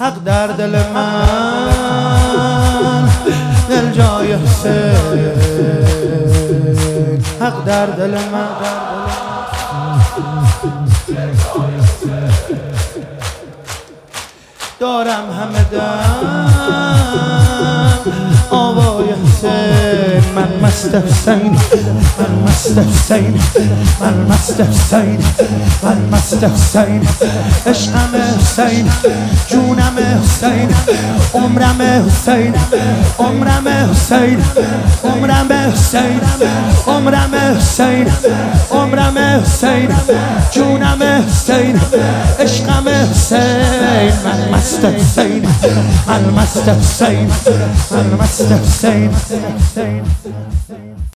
حق در دل من، دل جای حسین، حق در دل من. دارم همه دم آوای حسین، من مست حسین، من مست حسین، من مست حسین، من مست حسین، عشقم حسین، جونم حسین، عمرم حسین، عمرم حسین، عمرم حسین، عمرم حسین، عمرم حسین، جونم حسین، عشقم حسین، من مست حسین، من مست حسین، من مست حسین.